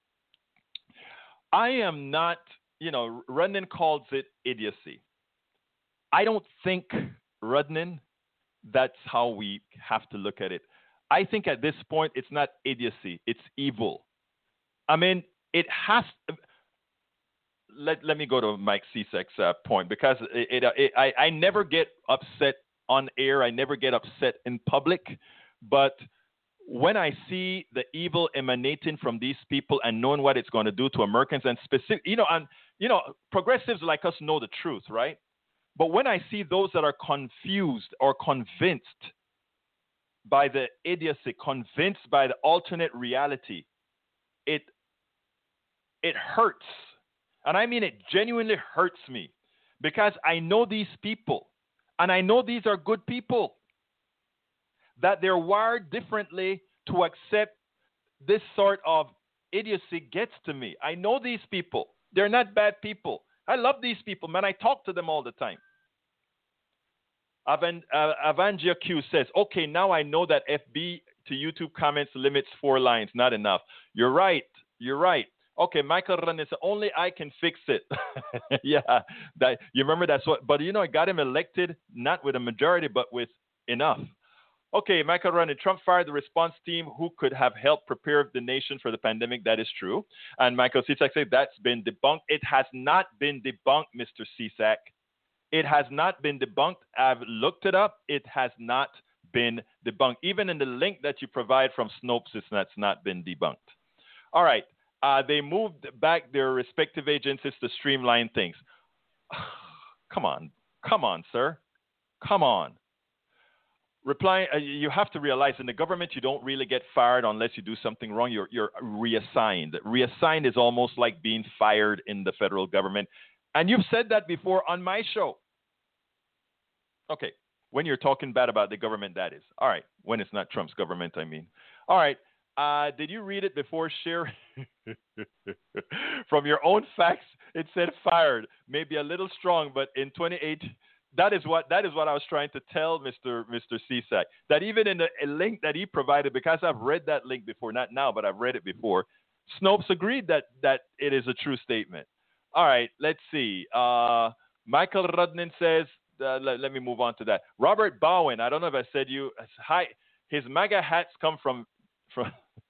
I am not, you know, Rudnin calls it idiocy. I don't think, Rudnin, that's how we have to look at it. I think at this point, it's not idiocy, it's evil. I mean, it has to, let, let me go to Mike Cisak's uh, point because it, it, it, I, I never get upset on air. I never get upset in public. But when I see the evil emanating from these people and knowing what it's going to do to Americans and specific, you know, and, you know, progressives like us know the truth, right? But when I see those that are confused or convinced by the idiocy, convinced by the alternate reality, it it hurts. And I mean, it genuinely hurts me because I know these people and I know these are good people, that they're wired differently to accept this sort of idiocy gets to me. I know these people. They're not bad people. I love these people, man. I talk to them all the time. Avan, uh, Avangia Q says, okay, now I know that F B to YouTube comments limits four lines. Not enough. You're right. You're right. Okay, Michael René said, only I can fix it. yeah, that you remember that's what, but you know, it got him elected, not with a majority, but with enough. Okay, Michael René, Trump fired the response team who could have helped prepare the nation for the pandemic. That is true. And Michael Cisak said that's been debunked. It has not been debunked, Mister Cisak. It has not been debunked. I've looked it up. It has not been debunked. Even in the link that you provide from Snopes, it's that's not been debunked. All right. Uh, they moved back their respective agencies to streamline things. Come on. Come on, sir. Come on. Reply, uh, you have to realize in the government, you don't really get fired unless you do something wrong. You're, you're reassigned. Reassigned is almost like being fired in the federal government. And you've said that before on my show. Okay. When you're talking bad about the government, that is. All right. When it's not Trump's government, I mean. All right. Uh, did you read it before sharing? From your own facts, it said fired. Maybe a little strong, but in twenty-eight, that is what that is what I was trying to tell Mister Mister Cisak. That even in the a link that he provided, because I've read that link before, not now, but I've read it before, Snopes agreed that that it is a true statement. All right, let's see. Uh, Michael Rudnin says, uh, let, let me move on to that. Robert Bowen, I don't know if I said you, hi, his MAGA hats come from, from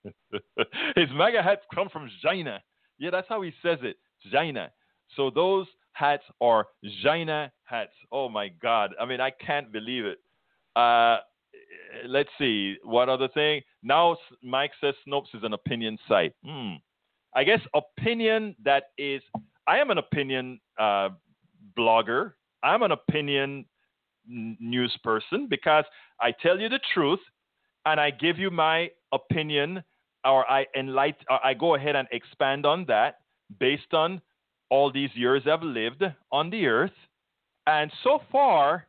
his MAGA hats come from China. Yeah, that's how he says it, China. So those hats are China hats. Oh, my God. I mean, I can't believe it. Uh, let's see. What other thing? Now Mike says Snopes is an opinion site. Hmm. I guess opinion that is... I am an opinion uh, blogger. I'm an opinion n- news person because I tell you the truth and I give you my opinion, or I enlight, or I go ahead and expand on that based on all these years I've lived on the earth. And so far,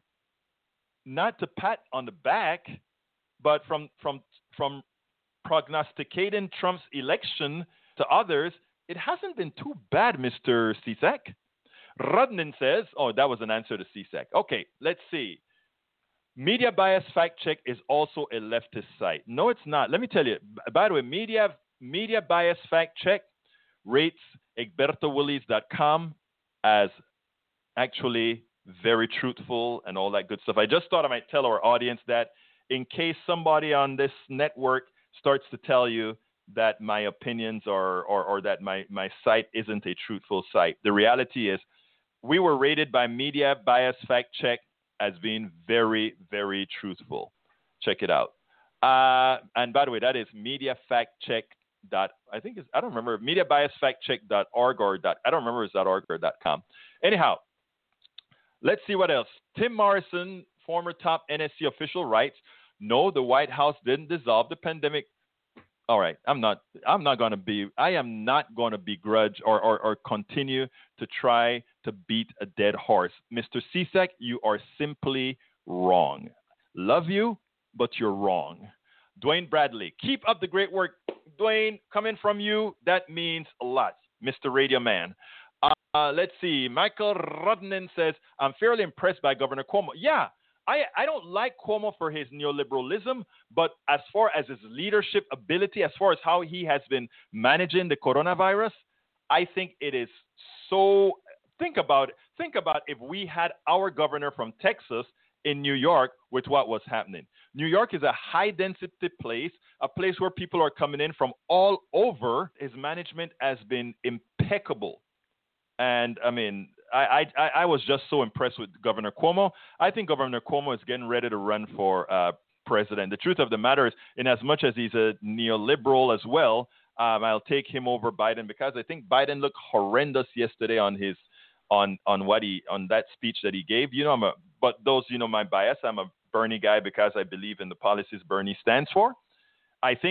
not to pat on the back, but from from from prognosticating Trump's election to others, it hasn't been too bad, Mister Cisak. Rudnin says, oh, that was an answer to Cisak. Okay, let's see. Media Bias Fact Check is also a leftist site. No, it's not. Let me tell you. By the way, Media Media Bias Fact Check rates egberto willies dot com as actually very truthful and all that good stuff. I just thought I might tell our audience that in case somebody on this network starts to tell you that my opinions are, or, or that my, my site isn't a truthful site. The reality is we were rated by Media Bias Fact Check as being very, very truthful. Check it out. Uh, and by the way, that is media fact check dot, I think it's, I don't remember, media bias fact check dot org or dot, I don't remember if it's .org or .com. Anyhow, let's see what else. Tim Morrison, former top N S C official, writes, no, the White House didn't dissolve the pandemic. All right, I'm not. I'm not going to be. I am not going to begrudge or, or or continue to try to beat a dead horse, Mister Cisak. You are simply wrong. Love you, but you're wrong. Dwayne Bradley, keep up the great work. Dwayne, coming from you, that means a lot, Mister Radio Man. Uh, let's see. Michael Rudnin says, I'm fairly impressed by Governor Cuomo. Yeah. I, I don't like Cuomo for his neoliberalism, but as far as his leadership ability, as far as how he has been managing the coronavirus, I think it is so. Think about it. Think about if we had our governor from Texas in New York with what was happening. New York is a high-density place, a place where people are coming in from all over. His management has been impeccable. And, I mean, I, I I was just so impressed with Governor Cuomo. I think Governor Cuomo is getting ready to run for uh, president. The truth of the matter is, in as much as he's a neoliberal as well, um, I'll take him over Biden because I think Biden looked horrendous yesterday on his on on what he on that speech that he gave. You know, I'm a but those you know my bias. I'm a Bernie guy because I believe in the policies Bernie stands for. I think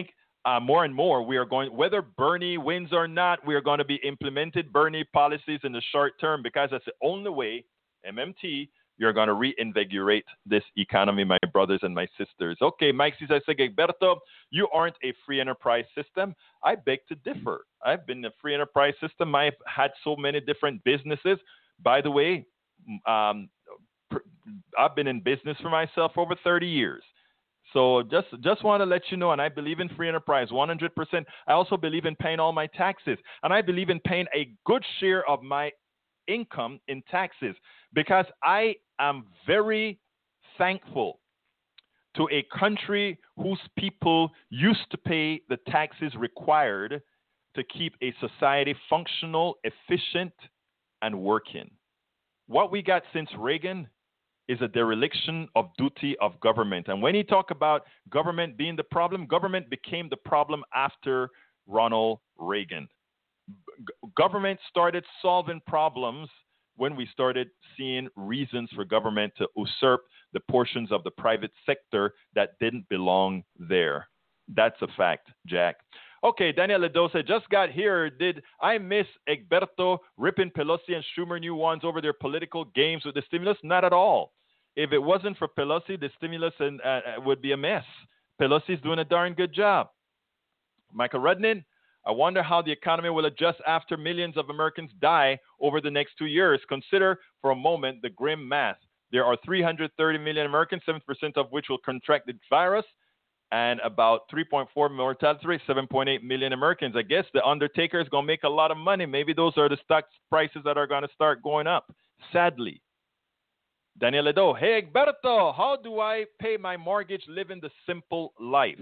uh, more and more, we are going, whether Bernie wins or not, we are going to be implemented Bernie policies in the short term because that's the only way, M M T, you're going to reinvigorate this economy, my brothers and my sisters. Okay, Mike says, Egberto, you aren't a free enterprise system. I beg to differ. I've been a free enterprise system. I've had so many different businesses. By the way, um, I've been in business for myself for over thirty years. So just just want to let you know, and I believe in free enterprise one hundred percent. I also believe in paying all my taxes, and I believe in paying a good share of my income in taxes because I am very thankful to a country whose people used to pay the taxes required to keep a society functional, efficient, and working. What we got since Reagan is a dereliction of duty of government. And when you talk about government being the problem, government became the problem after Ronald Reagan. G- government started solving problems when we started seeing reasons for government to usurp the portions of the private sector that didn't belong there. That's a fact, Jack. Okay, Daniel Ledosa just got here. Did I miss Egberto ripping Pelosi and Schumer new ones over their political games with the stimulus? Not at all. If it wasn't for Pelosi, the stimulus and, uh, would be a mess. Pelosi's doing a darn good job. Michael Rudnin, I wonder how the economy will adjust after millions of Americans die over the next two years. Consider for a moment the grim math. There are three hundred thirty million Americans, seven percent of which will contract the virus, and about three point four mortality rate, seven point eight million Americans. I guess the undertaker is going to make a lot of money. Maybe those are the stock prices that are going to start going up, sadly. Daniel Edo, hey, Egberto, how do I pay my mortgage living the simple life?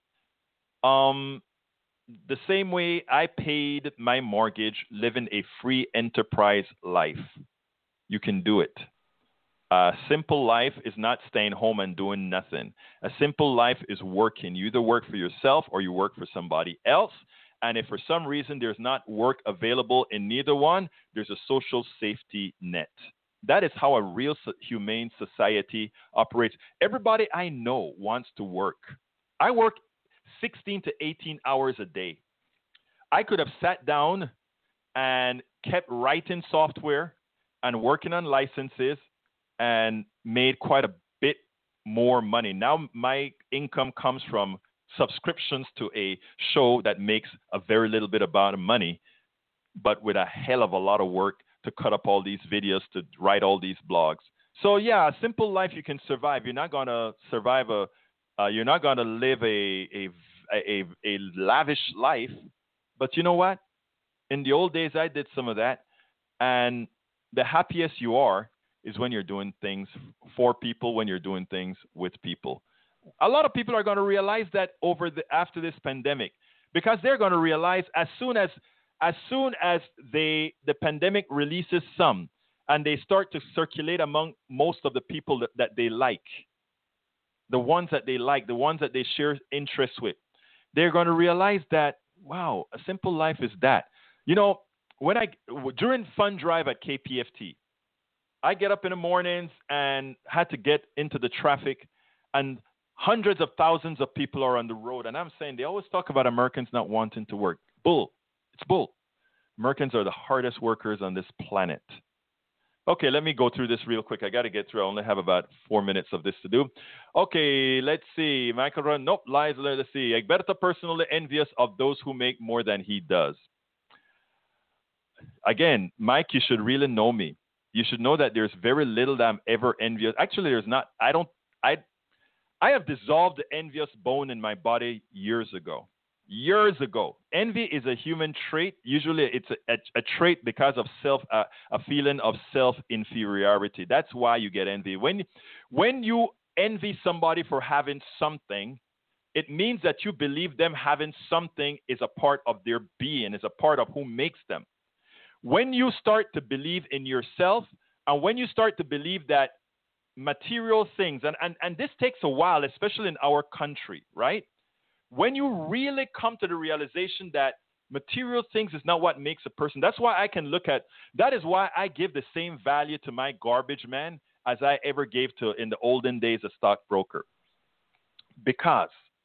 Um, the same way I paid my mortgage living a free enterprise life. You can do it. A simple life is not staying home and doing nothing. A simple life is working. You either work for yourself or you work for somebody else. And if for some reason there's not work available in neither one, there's a social safety net. That is how a real humane society operates. Everybody I know wants to work. I work sixteen to eighteen hours a day. I could have sat down and kept writing software and working on licenses and made quite a bit more money. Now my income comes from subscriptions to a show that makes a very little bit amount of money, but with a hell of a lot of work to cut up all these videos, to write all these blogs. So yeah, a simple life you can survive. You're not gonna survive a, uh, you're not gonna live a, a a a lavish life. But you know what? In the old days, I did some of that, and the happiest you are is when you're doing things for people, when you're doing things with people. A lot of people are going to realize that over the after this pandemic, because they're going to realize as soon as As soon as they, the pandemic releases some and they start to circulate among most of the people that, that they like, the ones that they like, the ones that they share interests with, they're going to realize that, wow, a simple life is that. You know, when I, during Fund Drive at K P F T, I get up in the mornings and had to get into the traffic, and hundreds of thousands of people are on the road. And I'm saying, they always talk about Americans not wanting to work. Bull. It's bull. Americans are the hardest workers on this planet. Okay, let me go through this real quick. I got to get through. I only have about four minutes of this to do. Okay, let's see. Michael Run. Nope, lies. Let's see. Egberto personally envious of those who make more than he does. Again, Mike, you should really know me. You should know that there's very little that I'm ever envious. Actually, there's not. I don't. I. I have dissolved the envious bone in my body years ago. Years ago. Envy is a human trait. Usually it's a, a, a trait because of self, uh, a feeling of self-inferiority. That's why you get envy. When, when you envy somebody for having something, it means that you believe them having something is a part of their being, is a part of who makes them. When you start to believe in yourself, and when you start to believe that material things, and, and, and this takes a while, especially in our country, right? When you really come to the realization that material things is not what makes a person, that's why I can look at, that is why I give the same value to my garbage man as I ever gave to in the olden days a stockbroker. Because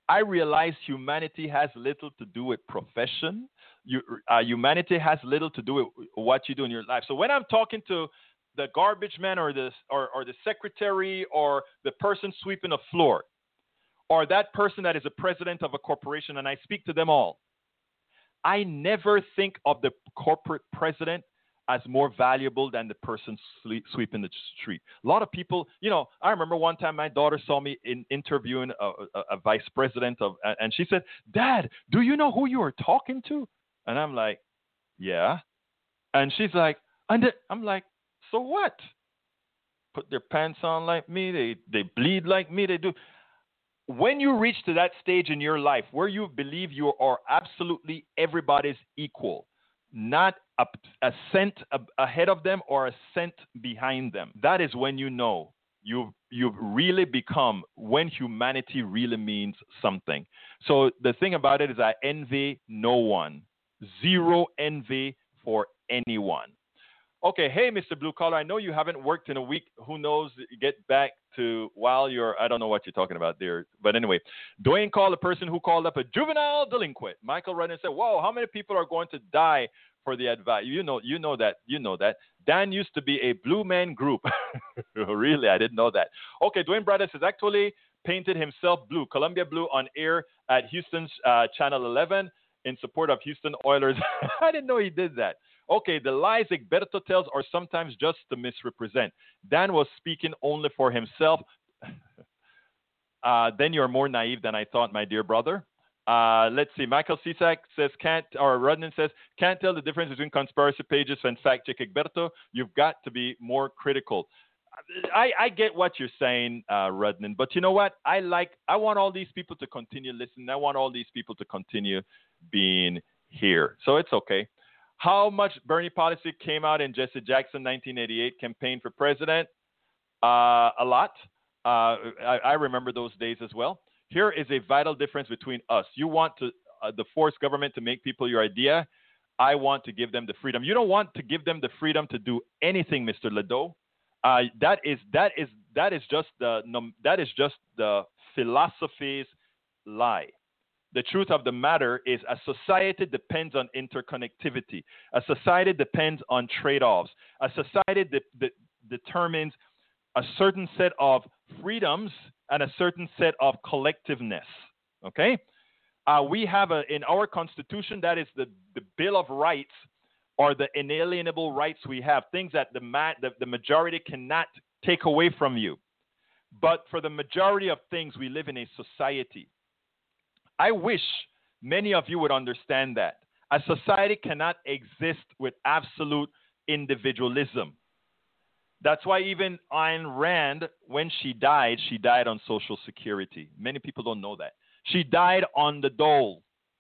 I realize humanity has little to do with profession. You, uh, humanity has little to do with what you do in your life. So when I'm talking to the garbage man or the, or, or the secretary or the person sweeping the floor or that person that is a president of a corporation, and I speak to them all, I never think of the corporate president as more valuable than the person sleep, sweeping the street. A lot of people, you know, I remember one time my daughter saw me in interviewing a, a, a vice president of, and she said, "Dad, do you know who you are talking to?" And I'm like, "Yeah." And she's like, and I'm like, "So what? Put their pants on like me. They they bleed like me. They do." When you reach to that stage in your life where you believe you are absolutely everybody's equal, not a, a cent ahead of them or a cent behind them, that is when you know you've, you've really become when humanity really means something. So the thing about it is I envy no one. Zero envy for anyone. Okay, hey, Mister Blue Collar, I know you haven't worked in a week. Who knows? Get back to while you're, I don't know what you're talking about there. But anyway, Dwayne called a person who called up a juvenile delinquent. Michael Rudden said, whoa, how many people are going to die for the advice? You know, you know that, you know that. Dan used to be a Blue Man Group. Really? I didn't know that. Okay, Dwayne Brothers has actually painted himself blue, Columbia Blue, on air at Houston's uh, Channel eleven in support of Houston Oilers. I didn't know he did that. Okay, the lies Egberto tells are sometimes just to misrepresent. Dan was speaking only for himself. uh, then you're more naive than I thought, my dear brother. Uh, let's see. Michael Cisak says, can't, or Rudnan says, can't tell the difference between conspiracy pages and fact check Egberto. You've got to be more critical. I, I get what you're saying, uh, Rudnan, but you know what? I like, I want all these people to continue listening. I want all these people to continue being here. So it's okay. How much Bernie policy came out in Jesse Jackson nineteen eighty-eight campaign for president? Uh, a lot. Uh, I, I remember those days as well. Here is a vital difference between us. You want to uh, the force government to make people your idea. I want to give them the freedom. You don't want to give them the freedom to do anything, Mister Ledo. Uh, that is that is that is just the that is just the philosophy's lie. The truth of the matter is a society depends on interconnectivity. A society depends on trade-offs. A society de- de- determines a certain set of freedoms and a certain set of collectiveness. Okay? Uh, we have a, in our Constitution, that is the, the Bill of Rights, or the inalienable rights we have, things that the, ma- the, the majority cannot take away from you. But for the majority of things, we live in a society. I wish many of you would understand that. A society cannot exist with absolute individualism. That's why even Ayn Rand, when she died, she died on Social Security. Many people don't know that. She died on the dole.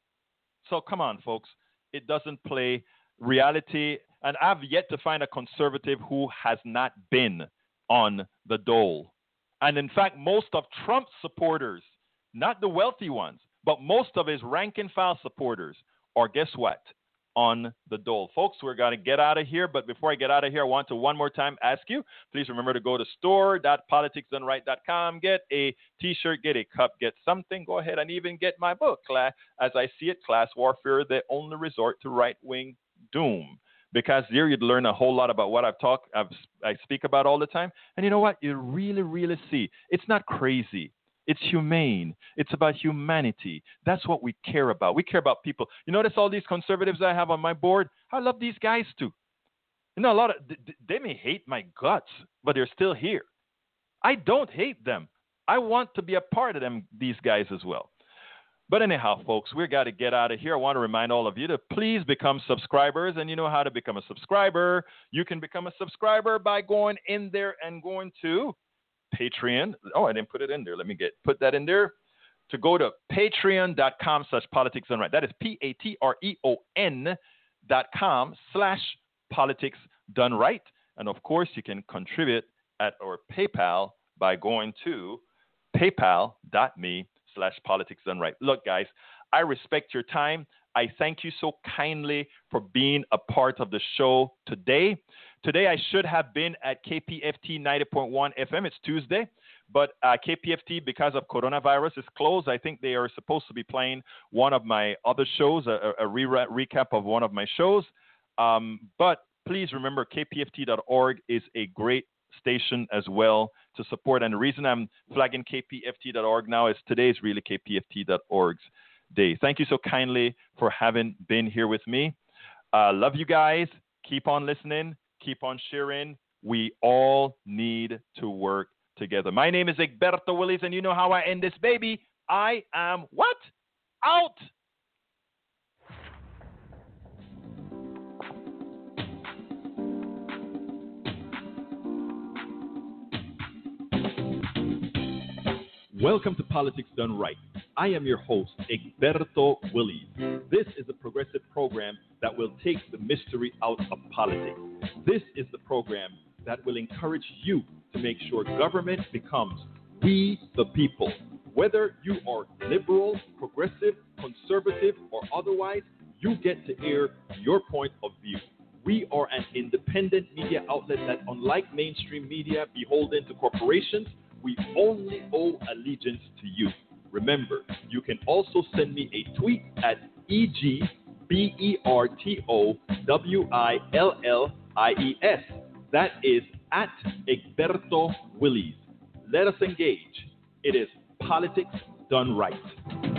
So come on, folks. It doesn't play reality. And I've yet to find a conservative who has not been on the dole. And in fact, most of Trump's supporters, not the wealthy ones, but most of his rank and file supporters are, guess what, on the dole. Folks, we're going to get out of here. But before I get out of here, I want to one more time ask you, please remember to go to store dot politics done right dot com, get a T-shirt, get a cup, get something. Go ahead and even get my book, As I See It, Class Warfare, the Only Resort to Right-Wing Doom. Because there you'd learn a whole lot about what I've talked, I've, I speak about all the time. And you know what? You really, really see. It's not crazy. It's humane. It's about humanity. That's what we care about. We care about people. You notice all these conservatives I have on my board? I love these guys too. You know, a lot of, they may hate my guts, but they're still here. I don't hate them. I want to be a part of them, these guys as well. But anyhow, folks, we've got to get out of here. I want to remind all of you to please become subscribers. And you know how to become a subscriber. You can become a subscriber by going in there and going to Patreon. Oh, I didn't put it in there. Let me get put that in there. To go to patreon.com slash politics done right. That is P-A-T-R-E-O-N dot com slash politics done right. And of course, you can contribute at our PayPal by going to paypal.me slash politics done right. Look, guys, I respect your time. I thank you so kindly for being a part of the show today. Today, I should have been at K P F T ninety point one F M. It's Tuesday. But uh, K P F T, because of coronavirus, is closed. I think they are supposed to be playing one of my other shows, a, a re- recap of one of my shows. Um, but please remember, K P F T dot org is a great station as well to support. And the reason I'm flagging K P F T dot org now is today's really K P F T dot org's day. Thank you so kindly for having been here with me. Uh, love you guys. Keep on listening. Keep on sharing. We all need to work together. My name is Egberto Willies, and you know how I end this, baby. I am what? Out. Welcome to Politics Done Right. I am your host, Egberto Willies. This is a progressive program that will take the mystery out of politics. This is the program that will encourage you to make sure government becomes we the people. Whether you are liberal, progressive, conservative, or otherwise, you get to air your point of view. We are an independent media outlet that, unlike mainstream media beholden to corporations, we only owe allegiance to you. Remember, you can also send me a tweet at E G B E R T O W I L L I E S. That is at Egberto Willies. Let us engage. It is Politics Done Right.